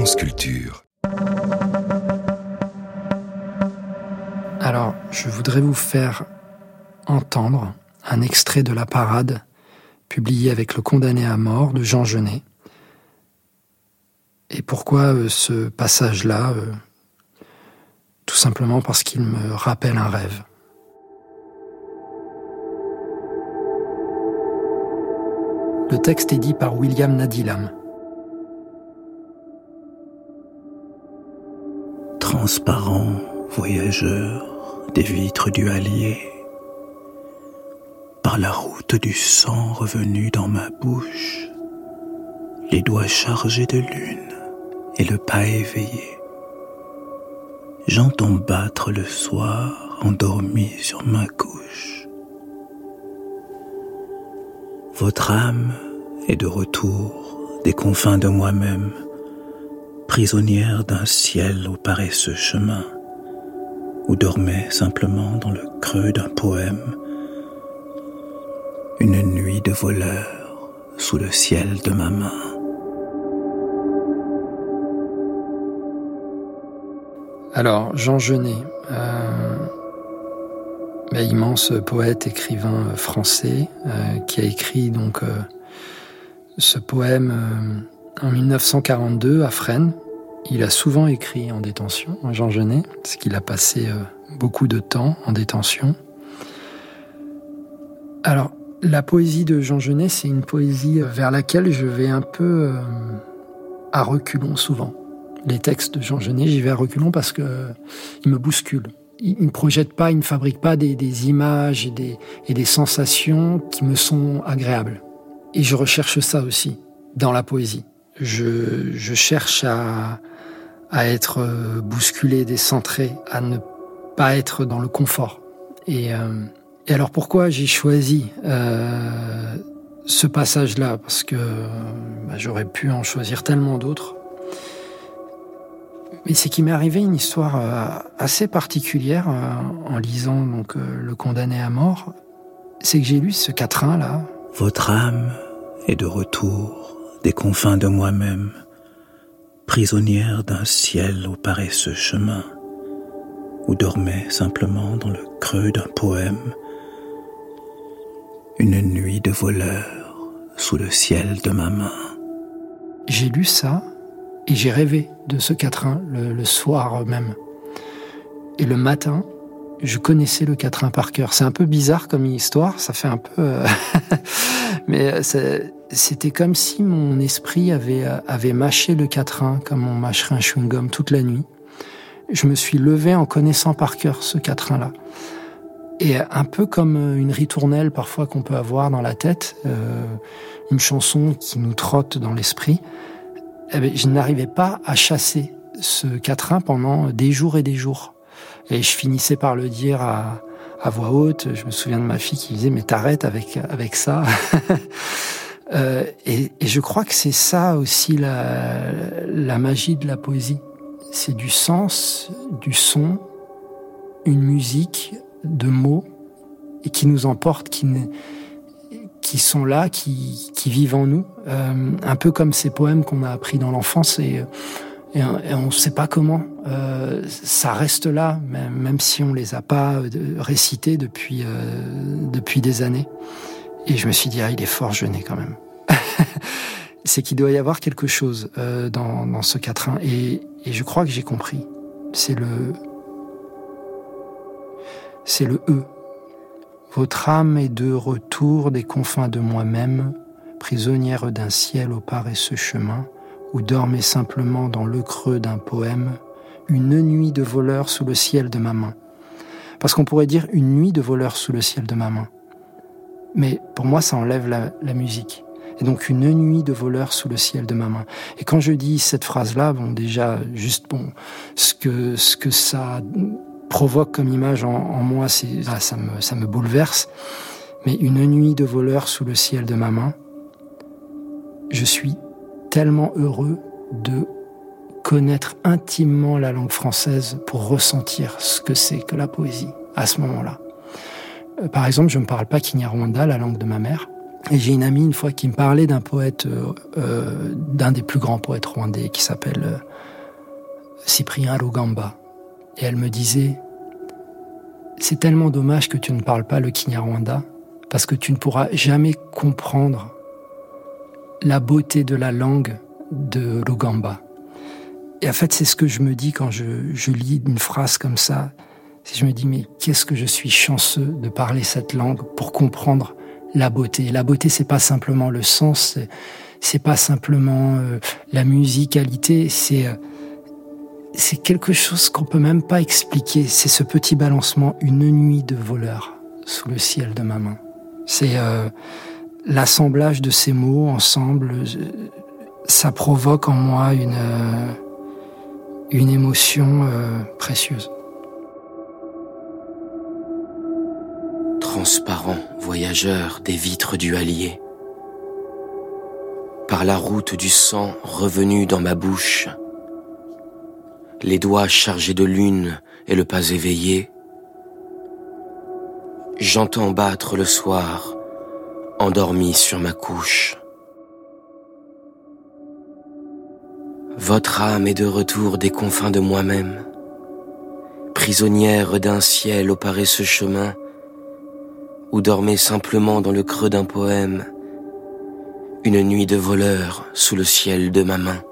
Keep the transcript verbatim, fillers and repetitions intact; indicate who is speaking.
Speaker 1: France Culture.
Speaker 2: Alors, je voudrais vous faire entendre un extrait de La Parade, publié avec Le Condamné à mort de Jean Genet. Et pourquoi euh, ce passage-là euh, Tout simplement parce qu'il me rappelle un rêve. Le texte est dit par William Nadilam.
Speaker 3: Transparent voyageur des vitres du hallier, par la route du sang revenu dans ma bouche, les doigts chargés de lune et le pas éveillé, j'entends battre le soir endormi sur ma couche. Votre âme est de retour des confins de moi-même, prisonnière d'un ciel au paresseux chemin, où dormait simplement dans le creux d'un poème une nuit de voleurs sous le ciel de ma main.
Speaker 2: Alors, Jean Genet, euh, bah, immense poète, écrivain français, euh, qui a écrit donc euh, ce poème euh, en dix-neuf cent quarante-deux à Fresnes. Il a souvent écrit en détention, Jean Genet, parce qu'il a passé euh, beaucoup de temps en détention. Alors, la poésie de Jean Genet, c'est une poésie vers laquelle je vais un peu euh, à reculons souvent. Les textes de Jean Genet, j'y vais à reculons parce que euh, il me bouscule. Il ne projette pas, il ne fabrique pas des, des images et des, et des sensations qui me sont agréables. Et je recherche ça aussi dans la poésie. Je, je cherche à, à être bousculé, décentré, à ne pas être dans le confort. Et, euh, et alors pourquoi j'ai choisi euh, ce passage-là ? Parce que bah, j'aurais pu en choisir tellement d'autres. Mais c'est qu'il m'est arrivé une histoire euh, assez particulière euh, en lisant donc, euh, Le Condamné à mort. C'est que j'ai lu ce quatrain-là.
Speaker 3: Votre âme est de retour des confins de moi-même, prisonnière d'un ciel au paresseux chemin, où dormait simplement dans le creux d'un poème une nuit de voleurs sous le ciel de ma main.
Speaker 2: J'ai lu ça et j'ai rêvé de ce quatrain le, le soir même. Et le matin, je connaissais le quatrain par cœur. C'est un peu bizarre comme histoire, ça fait un peu... Euh mais c'est... C'était comme si mon esprit avait, avait mâché le quatrain, comme on mâcherait un chewing-gum toute la nuit. Je me suis levé en connaissant par cœur ce quatrain-là. Et un peu comme une ritournelle parfois qu'on peut avoir dans la tête, euh, une chanson qui nous trotte dans l'esprit, eh bien, je n'arrivais pas à chasser ce quatrain pendant des jours et des jours. Et je finissais par le dire à, à voix haute. Je me souviens de ma fille qui disait « mais t'arrêtes avec, avec ça ». Euh, et, et je crois que c'est ça aussi la, la magie de la poésie. C'est du sens, du son, une musique, de mots, et qui nous emportent, qui, qui sont là, qui, qui vivent en nous. Euh, un peu comme ces poèmes qu'on a appris dans l'enfance, et, et, et on ne sait pas comment. Euh, ça reste là, même, même si on les a pas récités depuis, euh, depuis des années. Et je me suis dit, ah, il est fort Genet quand même. C'est qu'il doit y avoir quelque chose euh, dans, dans ce quatrain. Et, et je crois que j'ai compris. C'est le... C'est le E. Votre âme est de retour des confins de moi-même, prisonnière d'un ciel au paresseux chemin, où dormait simplement dans le creux d'un poème une nuit de voleurs sous le ciel de ma main. Parce qu'on pourrait dire une nuit de voleurs sous le ciel de ma main. Mais pour moi, ça enlève la, la musique. Et donc, une nuit de voleurs sous le ciel de ma main. Et quand je dis cette phrase-là, bon, déjà, juste, bon, ce que, ce que ça provoque comme image en, en moi, c'est, ah, ça me, ça me bouleverse. Mais une nuit de voleurs sous le ciel de ma main, je suis tellement heureux de connaître intimement la langue française pour ressentir ce que c'est que la poésie à ce moment-là. Par exemple, je ne parle pas Kinyarwanda, la langue de ma mère, Et j'ai une amie une fois qui me parlait d'un poète, euh, d'un des plus grands poètes rwandais qui s'appelle euh, Cyprien Lugamba. Et elle me disait, c'est tellement dommage que tu ne parles pas le Kinyarwanda, parce que tu ne pourras jamais comprendre la beauté de la langue de Lugamba. Et en fait, c'est ce que je me dis quand je, je lis une phrase comme ça. Je me dis, mais qu'est-ce que je suis chanceux de parler cette langue pour comprendre la beauté. La beauté, c'est pas simplement le sens, c'est, c'est pas simplement euh, la musicalité, c'est euh, c'est quelque chose qu'on peut même pas expliquer. C'est ce petit balancement, une nuit de voleurs sous le ciel de ma main. C'est euh, l'assemblage de ces mots ensemble. Ça provoque en moi une euh, une émotion euh, précieuse.
Speaker 1: Transparent voyageur des vitres du hallier, par la route du sang revenu dans ma bouche, les doigts chargés de lune et le pas éveillé, j'entends battre le soir, endormi sur ma couche. Votre âme est de retour des confins de moi-même, prisonnière d'un ciel au paresseux chemin, où dormait simplement dans le creux d'un poème une nuit de voleurs sous le ciel de ma main.